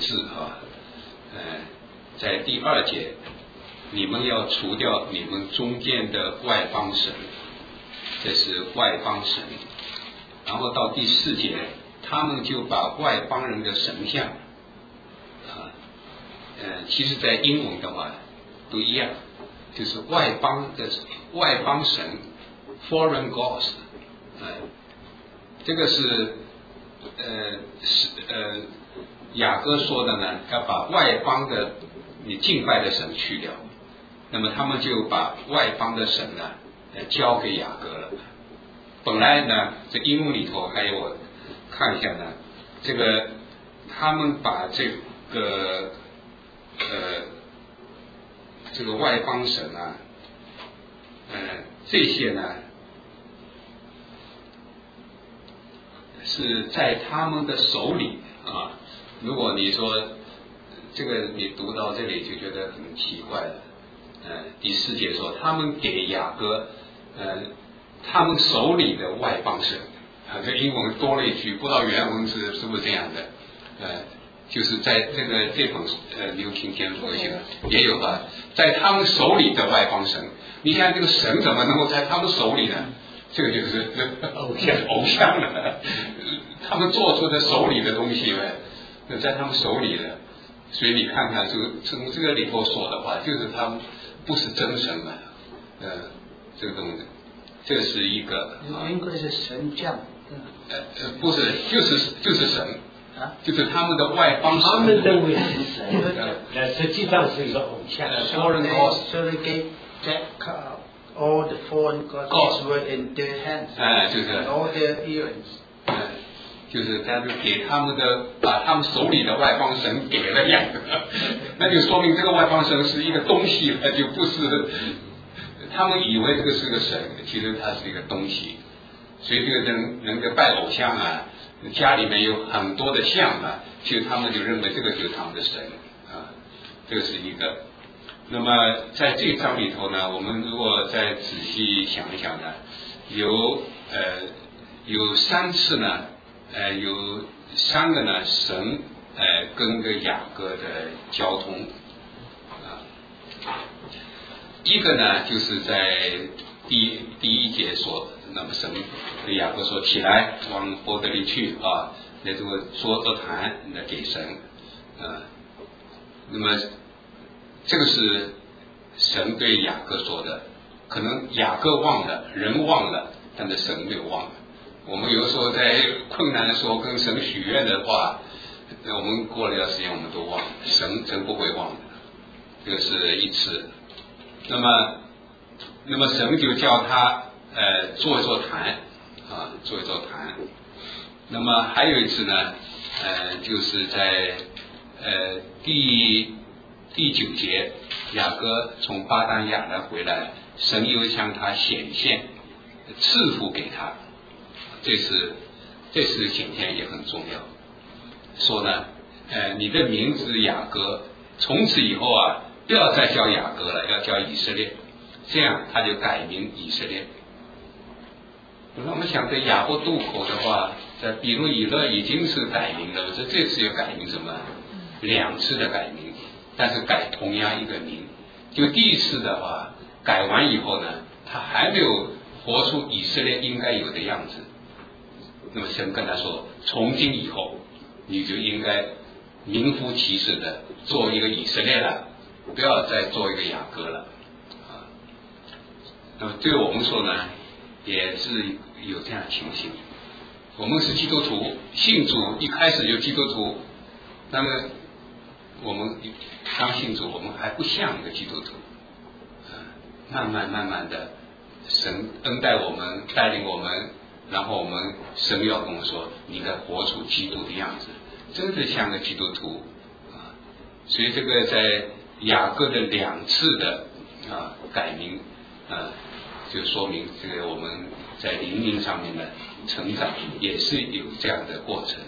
字在第2节，你们要除掉你们中间的外邦神，这是外邦神。然后到第4节，他们就把外邦人的神像其实在英文的话都一样，就是外邦神 foreign gods， 这个是雅各说的呢，要把外邦的你敬拜的神去掉，那么他们就把外邦的神呢交给雅各了。本来呢，这英文里头还有我看一下呢，这个他们把这个外邦神啊，这些呢是在他们的手里啊。如果你说这个你读到这里就觉得很奇怪了。第4节说他们给雅各他们手里的外邦神这英文多了一句，不知道原文是不是这样的。就是在这本New King James Version也有在他们手里的外邦神。你看这个神怎么能够在他们手里呢？这个就是偶像了。他们做出的手里的东西在他们手里的，所以你看看从这个里头说的话，就是他们不是真神嘛。这个东西，这是一个。 应该是神将。 不是，就是神。就是他们的外邦神， 他们认为是神，实际上是一个偶像。So they gave all the foreign gods were in their hands. 就是 all their earrings. 就是他就给他们的把他们手里的外邦神给了雅各，那就说明这个外邦神是一个东西，就不是他们以为这个是个神，其实它是一个东西。所以这个人的拜偶像啊，家里面有很多的像啊，其实他们就认为这个就是他们的神这个是一个。那么在这章里头呢，我们如果再仔细想一想呢，有3次呢，有3个呢神跟个雅各的交通一个呢就是在第1节说，那么神对雅各说起来往伯特利去那这个桌坛那给神那么这个是神对雅各说的，可能雅各忘了，人忘了，但是神没有忘了。我们有时候在困难的时候跟神许愿的话，我们过了一段时间我们都忘了，神不会忘的。这个是一次。那么神就叫他做一座坛做一座坛。那么还有一次呢就是在第9节，雅各从巴丹亚兰回来，神又向他显现，赐福给他。这次显现也很重要，说呢你的名字雅各，从此以后不要再叫雅各了，要叫以色列，这样他就改名以色列。我们想在雅各渡口的话，在比如以勒已经是改名了，这次又改名什么？2次的改名，但是改同样一个名。就第一次的话改完以后呢，他还没有活出以色列应该有的样子。那么神跟他说，从今以后你就应该名副其实的做一个以色列了，不要再做一个雅各了那么对我们说呢，也是有这样的情形。我们是基督徒，信主一开始就基督徒，那么我们刚信主，我们还不像一个基督徒慢慢的神恩待我们，带领我们，然后我们神要跟我说，你该活出基督的样子，真的像个基督徒所以这个在雅各的2次的改名就说明这个我们在灵命上面的成长也是有这样的过程。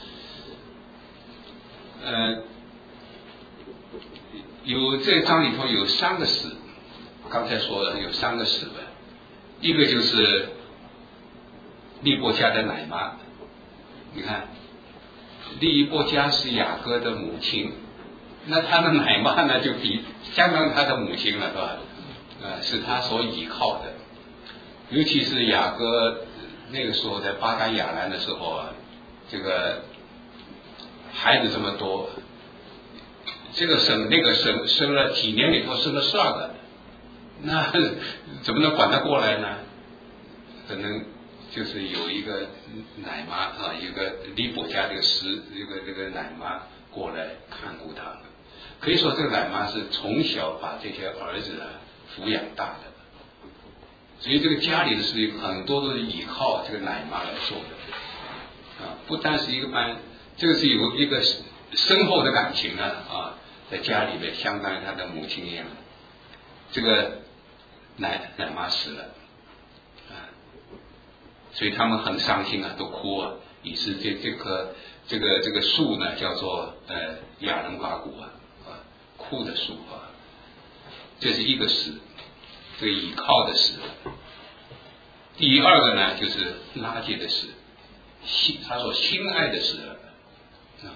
有这章里头有3个死，刚才说了有3个死的，一个就是利波家的奶妈，你看利波家是雅各的母亲，那他的奶妈呢就相当于他的母亲了，是吧？是他所依靠的。尤其是雅各那个时候在巴丹亚兰的时候啊，这个孩子这么多，这个省那个省生了几年里头生了12个，那怎么能管他过来呢？可能就是有一个奶妈啊，有个利波家这个奶妈过来看顾他了。可以说这个奶妈是从小把这些儿子抚养大的，所以这个家里的事情很多都是依靠这个奶妈来做的啊，不单是一个这个是有一个深厚的感情啊，在家里面相当于他的母亲一样。这个奶妈死了啊，所以他们很伤心啊，都哭啊，以致这个树呢叫做亚伦巴谷啊，哭的树啊，这是一个死，这个倚靠的死。第二个呢就是拉结的死，他所心爱的死了啊，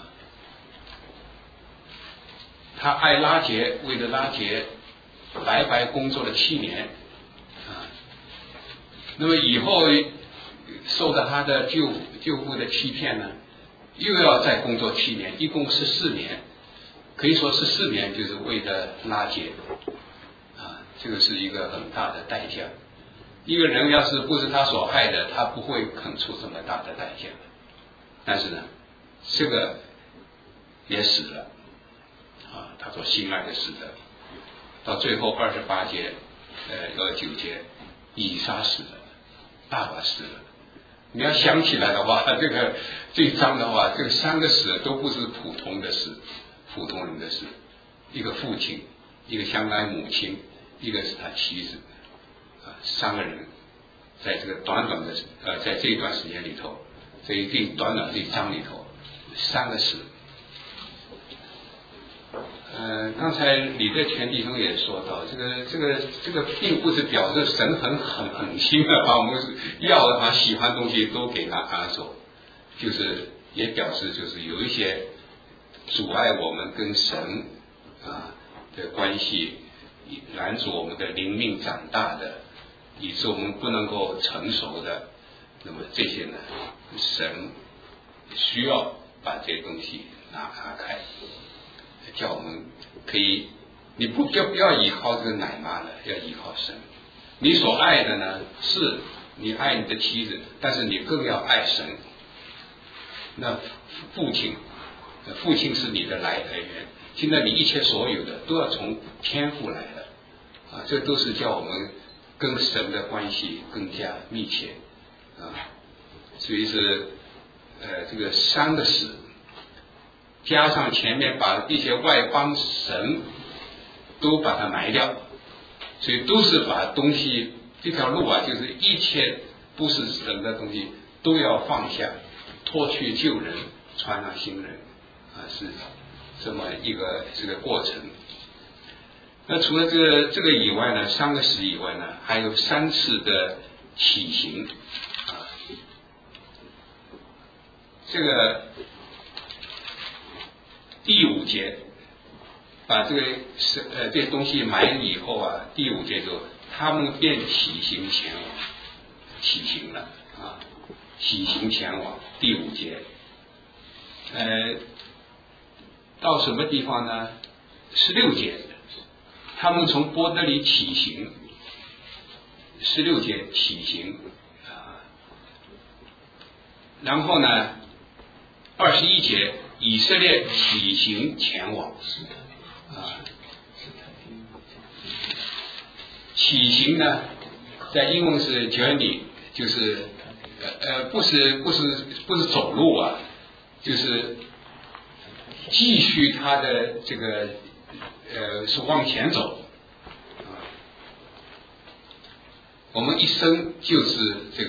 他爱拉结，为了拉结白白工作了7年啊，那么以后受到他的舅父的欺骗呢，又要再工作7年，一共14年，可以说14年就是为了拉结啊，这个是一个很大的代价。一个人要是不是他所爱的，他不会肯出这么大的代价。但是呢，这个也死了啊，他所心爱的死的。到最后28节29节，以撒死了，爸爸死了。你要想起来的话，这一章的话，这个3个死都不是普通的死，普通人的死。一个父亲，一个相当于母亲，一个是他妻子啊，3个人在这个短短的在这一段时间里头，这短短这一章里头，3个死。刚才李德全弟兄也说到，这个并不是表示神很狠心的把我们把喜欢东西都给拿走，就是也表示就是有一些阻碍我们跟神的关系，拦阻我们的灵命长大的，以致我们不能够成熟的，那么这些呢，神需要把这些东西拿开。叫我们可以，你不要依靠这个奶妈了，要依靠神。你所爱的呢，是你爱你的妻子，但是你更要爱神。那父亲是你的来源，现在你一切所有的都要从天父来的啊，这都是叫我们跟神的关系更加密切啊。所以是这个3个死。加上前面把一些外邦神都把它埋掉，所以都是把东西这条路啊，就是一切不是神的东西都要放下，脱去旧人，穿上新人啊，是这么一个这个过程。那除了这个以外呢，3个死以外呢，还有3次的起刑啊，这个。第5节把这些东西埋了以后啊，第5节就他们便起行前往，起行了啊，起行前往。第5节，到什么地方呢？16节，他们从波德里起行。16节起行啊，然后呢，21节。以色列起行前往啊，起行呢，在英文是 journey， 就是不是走路啊，就是继续他的这个是往前走啊。我们一生就是这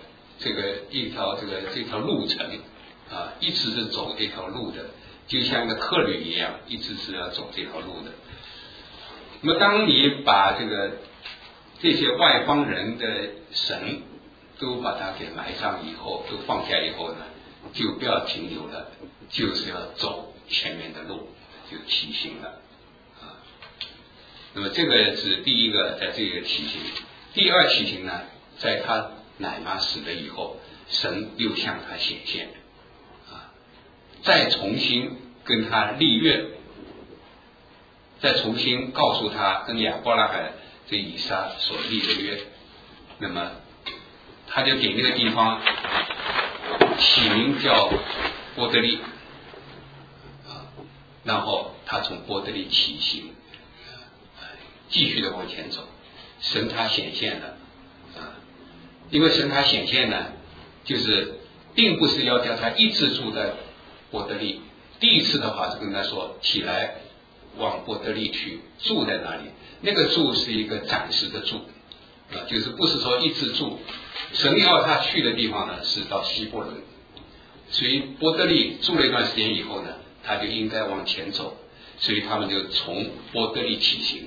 条路程。啊，一直是走这条路的，就像一个客旅一样，一直是要走这条路的。那么，当你把这些外邦人的神都把它给埋上以后，都放下以后呢，就不要停留了， 就是要走前面的路，就起行了啊。那么这个是第一个，在这个起行。第二起行呢，在他奶妈死了以后，神又向他显现啊，再重新跟他立约，再重新告诉他跟亚伯拉罕这以撒所立的约。那么他就给那个地方起名叫伯特利啊，然后他从伯特利起行，继续的往前走。神他显现了啊，因为神他显现呢，就是并不是要叫他一直住在伯特利。第一次的话是跟他说起来往伯特利去，住在那里。那个住是一个暂时的住啊，就是不是说一直住。神要他去的地方呢是到希伯伦，所以伯特利住了一段时间以后呢，他就应该往前走，所以他们就从伯特利起行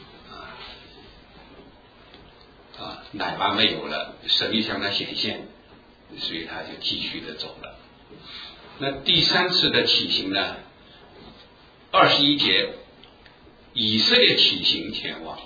啊，奶妈没有了，神又向他显现，所以他就继续的走了。那第三次的起行呢，21节，以色列起行前往，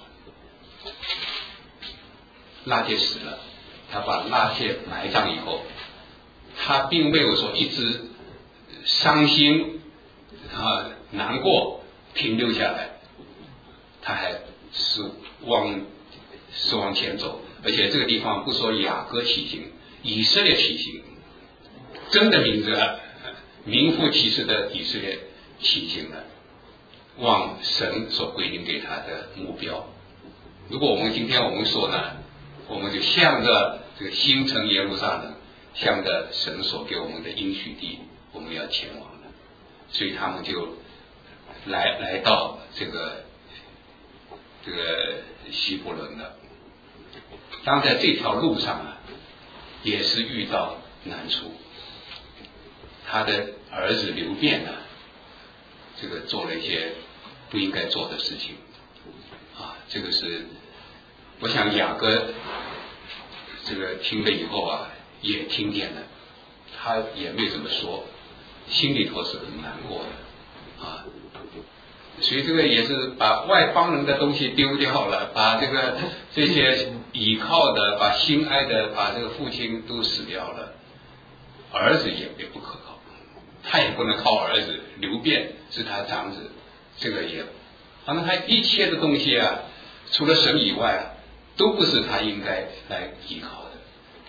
拉结死了，他把拉结埋葬以后，他并没有说一直伤心啊难过停留下来，他还是往前走。而且这个地方不说雅各起行，以色列起行，真的名字名副其实的以色列起行了，往神所规定给他的目标。如果我们今天我们说呢，我们就向着这个新城耶路撒冷，向着神所给我们的应许地，我们要前往了。所以他们就来到这个希伯伦了。当在这条路上啊，也是遇到难处。他的儿子流便呢，这个做了一些不应该做的事情啊，这个是我想雅各这个听了以后啊，也听见了，他也没怎么说，心里头是很难过的啊。所以这个也是把外邦人的东西丢掉了，把这些倚靠的，把心爱的，把这个父亲都死掉了，儿子也不可靠，他也不能靠儿子。流便是他长子，这个也，反正他一切的东西啊，除了神以外啊，都不是他应该来依靠的。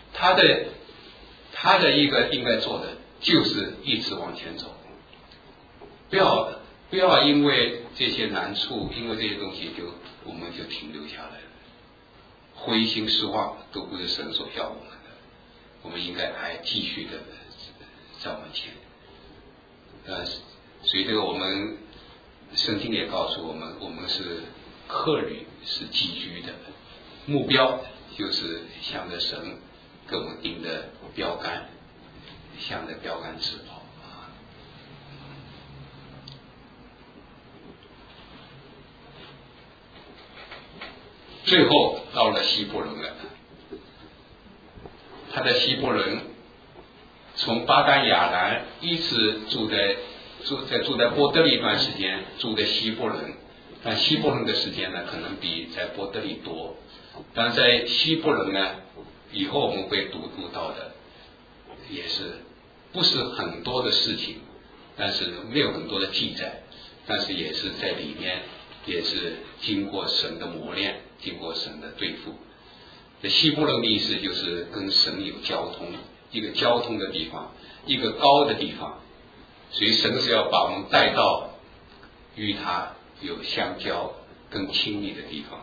他的一个应该做的就是一直往前走，不要因为这些难处，因为这些东西我们就停留下来了，灰心失望都不是神所要我们的，我们应该还继续的再往前。所以这个我们圣经也告诉我们，我们是客旅，是寄居的，目标就是向着神给我们定的标杆，向着标杆直跑。最后到了希伯伦了，他在希伯伦从巴丹亚兰一直住在伯特利一段时间，住在希伯伦，但希伯伦的时间呢，可能比在伯特利多。但在希伯伦呢，以后我们会读到的，也是不是很多的事情，但是没有很多的记载，但是也是在里面，也是经过神的磨练，经过神的对付。这希伯伦的意思就是跟神有交通，一个交通的地方，一个高的地方，所以神是要把我们带到与他有相交更亲密的地方。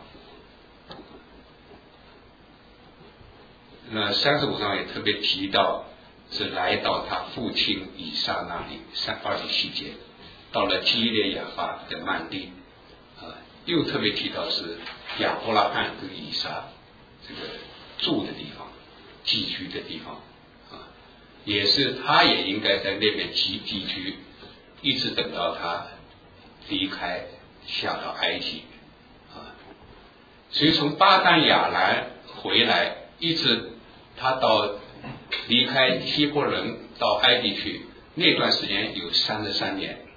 那35章也特别提到是来到他父亲以撒那里，27节到了基列亚巴的曼地又特别提到是亚伯拉罕跟以撒这个住的地方，寄居的地方也是他也应该在那边寄居，一直等到他离开下到埃及所以从巴丹亚兰回来，一直他到离开希伯伦到埃及去， 那段时间有33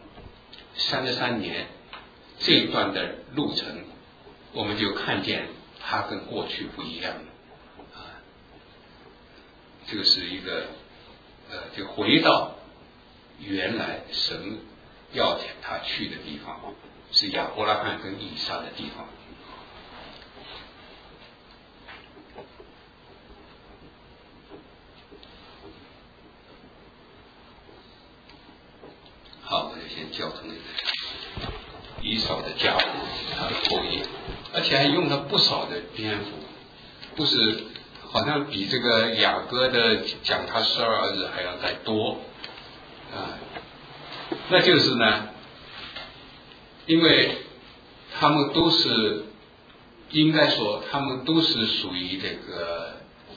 年这一段的路程，我们就看见它跟过去不一样啊。这个是一个就回到原来神要他去的地方，是亚伯拉罕跟以撒的地方。好，我就先交通以扫的家谱，他的后裔，而且还用了不少的篇幅，不是好像比这个雅各的讲他12儿子还要再多啊。那就是呢，因为他们都是应该说他们都是属于这个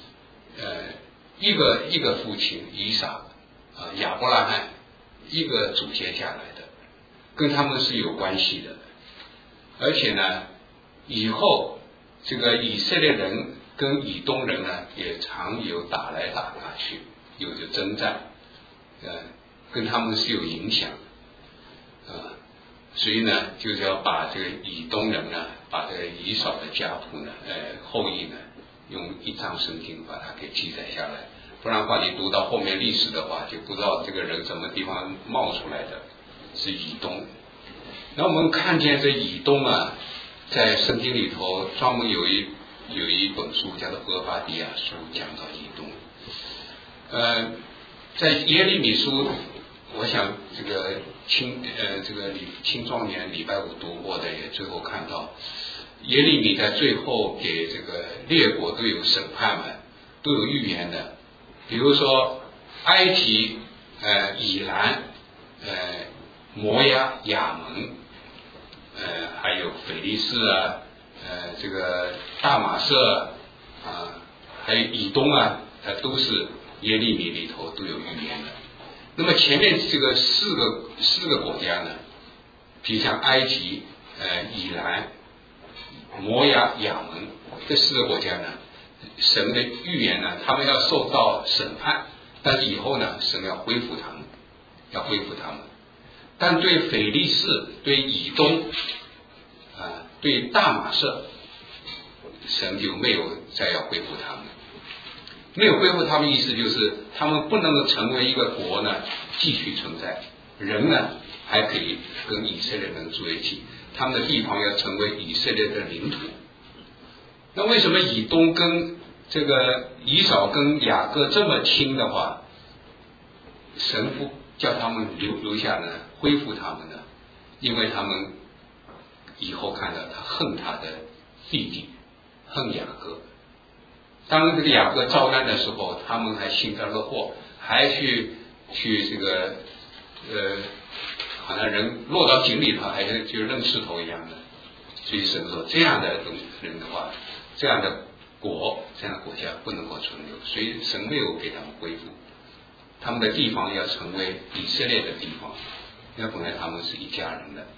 一个父亲以撒亚伯拉罕一个祖先下来的，跟他们是有关系的。而且呢，以后这个以色列人跟以东人呢也常有打来打去，有着征战，跟他们是有影响所以呢，就是要把这个以东人呢，把这个以扫的家谱呢，后裔呢，用一章圣经把它给记载下来。不然的话，你读到后面历史的话，就不知道这个人什么地方冒出来的，是以东。那我们看见这以东啊，在圣经里头专门有一本书叫做《俄巴底亚书》，讲到以东。在耶利米书，我想这个青壮年礼拜五读过的，也最后看到耶利米在最后给这个列国都有审判嘛，都有预言的。比如说埃及、以兰、摩押、亚门，还有腓力士啊，这个大马色还有以东啊，都是耶利米里头都有预言的。那么前面这个四个国家呢，比如像埃及、以兰、摩押、亚门这4个国家呢，神的预言呢，他们要受到审判，但是以后呢，神要恢复他们。但对腓力士、对以东对大马色，神就没有再要恢复他们。没有恢复他们，意思就是他们不能够成为一个国呢继续存在，人呢还可以跟以色列人住一起，他们的地方要成为以色列的领土。那为什么以东跟这个以扫跟雅各这么亲的话，神不叫他们留下呢，恢复他们呢？因为他们以后看到他恨他的弟弟，恨雅各。当这个雅各遭难的时候，他们还幸灾乐祸，还去这个好像人落到井里头，还是就扔石头一样的。所以神说，这样的人的话，这样的国家不能够存留，所以神没有给他们恢复，他们的地方要成为以色列的地方，因为本来他们是一家人的。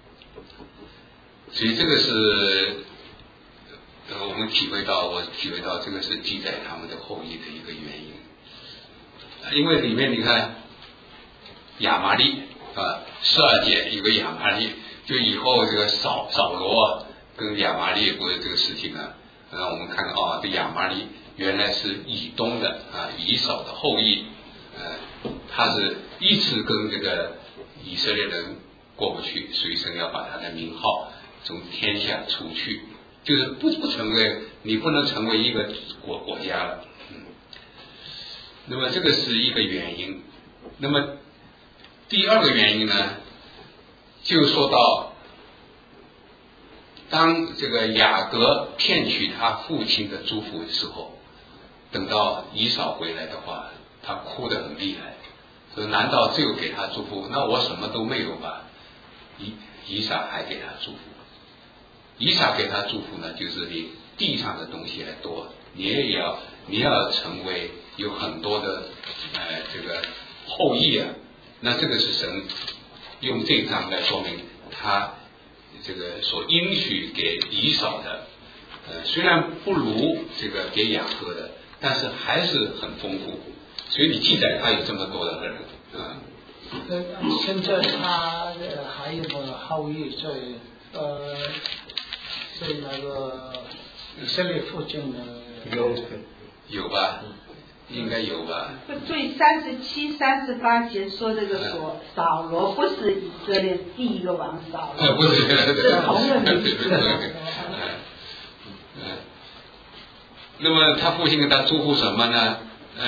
所以这个是我体会到这个是记载他们的后裔的一个原因。因为里面你看亚玛力12节有个亚玛力，就以后这个扫罗跟亚玛力不是这个事情让我们看到这亚玛力原来是以东的以扫的后裔，他是一直跟这个以色列人过不去，所以神要把他的名号从天下除去，就是不成为，你不能成为一个国家了。那么这个是一个原因。那么第二个原因呢，就说到当这个雅各骗取他父亲的祝福的时候，等到以扫回来的话，他哭得很厉害，说难道只有给他祝福，那我什么都没有吧？以撒还给他祝福。以撒给他祝福呢，就是你地上的东西还多，你要成为有很多的这个后裔那这个是神用这章来说明他这个所应许给以扫的，虽然不如这个给雅各的，但是还是很丰富，所以你记载他有这么多的人现在他还有个后裔在那个以色列附近的有吧？应该有吧。 所以37、38节说这个扫罗不是以色列第一个王扫罗， 不是， 是同个名字。 那么他父亲跟他嘱咐什么呢？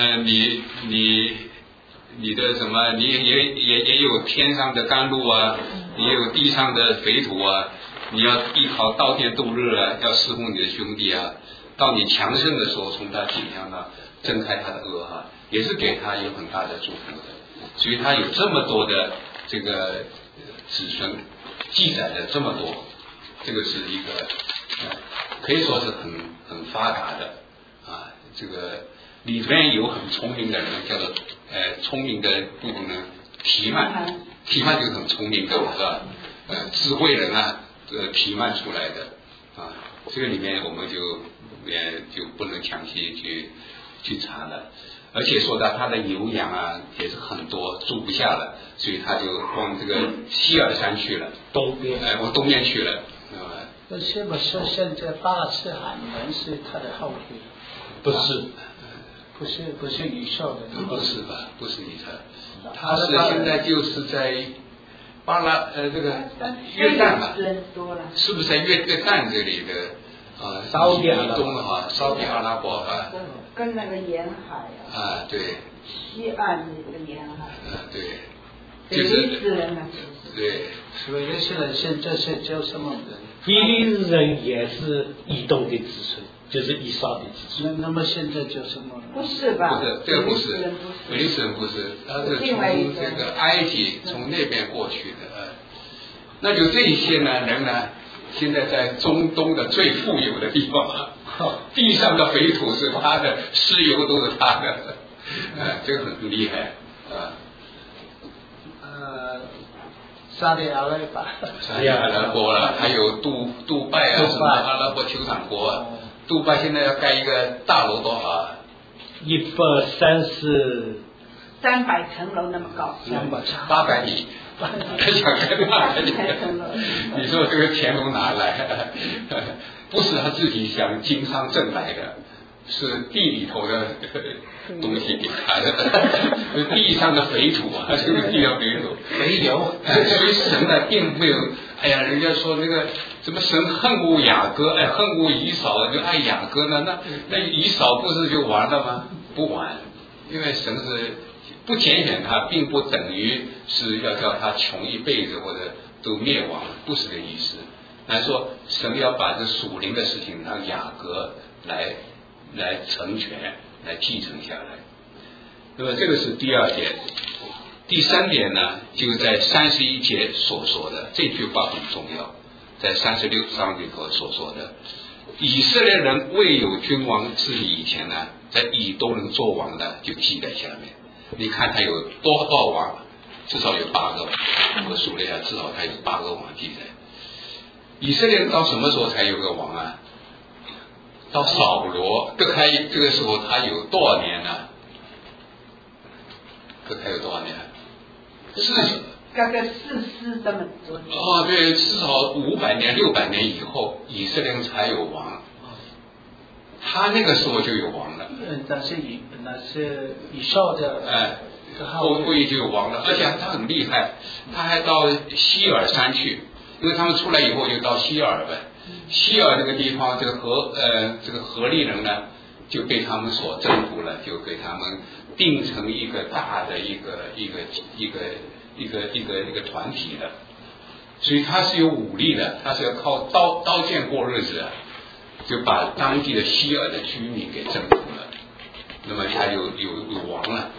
你的什么？你也有天上的甘露啊，也有地上的肥土啊，你要依靠刀剑度日啊，要侍奉你的兄弟啊。到你强盛的时候，从他颈项上挣开他的额哈，也是给他有很大的祝福的。所以他有这么多的这个子孙，记载的这么多，这个是一个可以说是很发达的啊。这个里边有很聪明的人，叫做聪明的部分呢，提曼就是很聪明的是吧？智慧人啊，提曼出来的啊。这个里面我们就不能详细去查了，而且说到他的牛羊啊也是很多，住不下了，所以他就往这个希尔山去了，往东边去了， 那是不是现在巴勒斯坦人是他的后裔？ 不是， 不是以色的， 不是吧？不是以色，他是现在就是在这个约旦吧？是不是在约旦这里的？ 沙特阿拉伯东哈，沙特阿拉伯啊， 跟那个沿海啊，对， 西岸那个沿海， 对， 比利时人啊， 对， 比利时人现在是叫什么人？ 比利时人也是以东的子孙，就是以扫的子孙。 那么现在叫什么？ 不是吧？ 不是，这个不是，比利时人不是，他是从这个埃及从那边过去的，那就这些呢人呢。现在在中东的最富有的地方，地上的肥土是他的，石油都是他的，这个很厉害啊。 沙特阿拉伯了，还有杜拜啊，什么阿拉伯酋长国啊。杜拜现在要盖一个大楼多少啊 ？300层楼那么高 ，800米。想跟他，你说这个钱从哪来？不是他自己想经商挣来的，是地里头的东西给他的，地上的肥土啊，这个地上肥土， 没有。 所以神呢并没有，哎呀，人家说那个怎么神恨恶雅各，恨恶以扫，就爱雅各呢？那以扫不是就完了吗？不完，因为神是。不拣选他，并不等于是要叫他穷一辈子或者都灭亡，不是这个意思。来说，神要把这属灵的事情让雅各来成全，来继承下来。那么这个是第二点。第三点呢，就在31节所说的这句话很重要，在36章里头所说的，以色列人未有君王治理以前呢，在以东人做王的就记在下面。你看他有多少王？至少有8个，我数了一下，至少他有8个王记载。以色列到什么时候才有个王啊？到扫罗，这个时候他有多少年呢？这还有多少年大概40这么多年。 对，至少500年、600年以后，以色列才有王。他那个时候就有王了。 那是以扫的。 后裔就有王了，而且他很厉害，他还到希尔山去，因为他们出来以后就到希尔呗。希尔这个地方，这个何利人呢，就被他们所征服了，就给他们定成一个大的一个团体了。所以他是有武力的，他是要靠刀剑过日子，就把当地的希尔的居民给征服了。那么他有王了，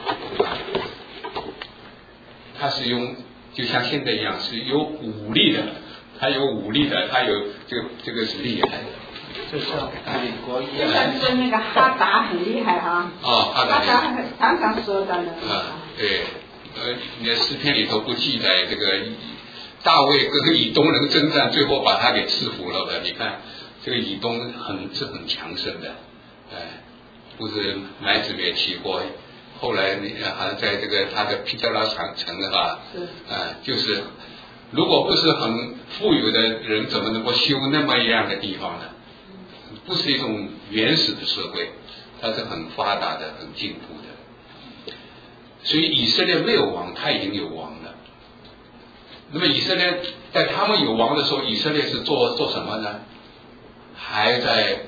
他是就像现在一样是有武力的，他有武力的，他有这个是厉害的。 就像美国一样。就说那个哈达很厉害哈。 哈达常常说的呢。 对，你的诗篇里头不记载这个大卫跟以东人征战，最后把他给制服了的。你看这个以东是很强盛的，不是来子也提过后来好像在这个他的皮特拉城啊，就是如果不是很富有的人，怎么能够修那么样的地方呢？不是一种原始的社会，它是很发达的、很进步的。所以以色列没有王，他已经有王了。那么以色列在他们有王的时候，以色列是做什么呢？还在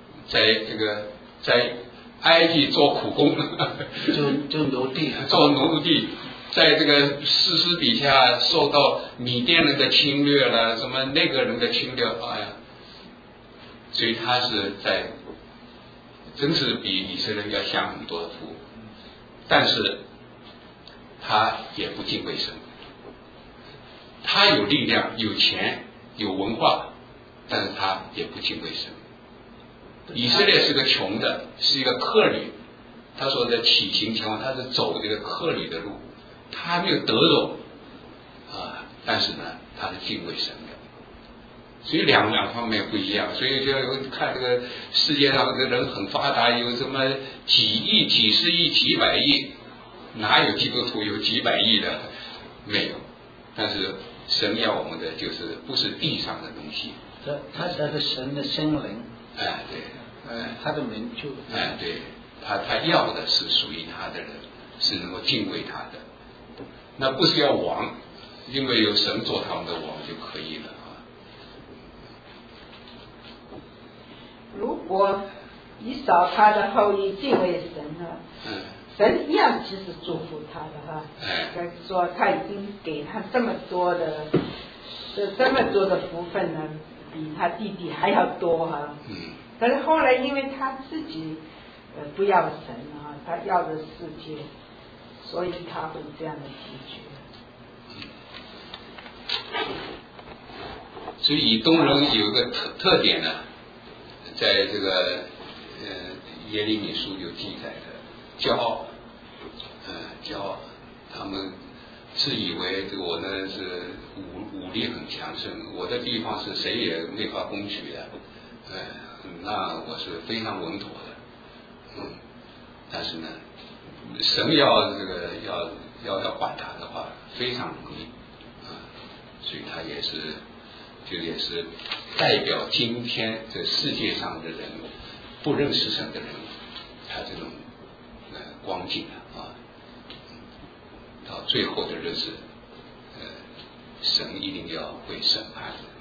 埃及做苦工， 就奴隶， 做奴隶，在这个士师底下受到米甸人的侵略了，什么那个人的侵略，哎呀，所以他是真是比以色列要享很多的福，但是他也不敬畏神，他有力量、有钱、有文化，但是他也不敬畏神。以色列是个穷的，是一个客旅，他说的起行前往，他是走这个客旅的路，他还没有得荣但是呢，他是敬畏神的。所以两方面不一样，所以就看这个世界上的人很发达，有什么几亿、几十亿、几百亿，哪有基督徒有几百亿的？没有。但是神要我们的就是不是地上的东西， 他是神的心灵。 对， 他的名就对，他要的是属于他的人，是能够敬畏他的。那不是要王，因为有神做他们的王就可以了。 如果以扫他的后裔敬畏神了，神一样其实祝福他的哈。说他已经给他这么多的福分呢，比他弟弟还要多哈。但是后来因为他自己不要神啊，他要的世界，所以他会这样的拒绝。 所以以东人有一个特点呢，在这个耶利米书有记载的，骄傲，他们自以为我呢是武力很强盛，我的地方是谁也没法攻取的，那我是非常稳妥的，但是呢，神要这个要管他的话，非常容易，所以他也是代表今天这世界上的人不认识神的人，他这种光景到最后的日子，神一定要会审判。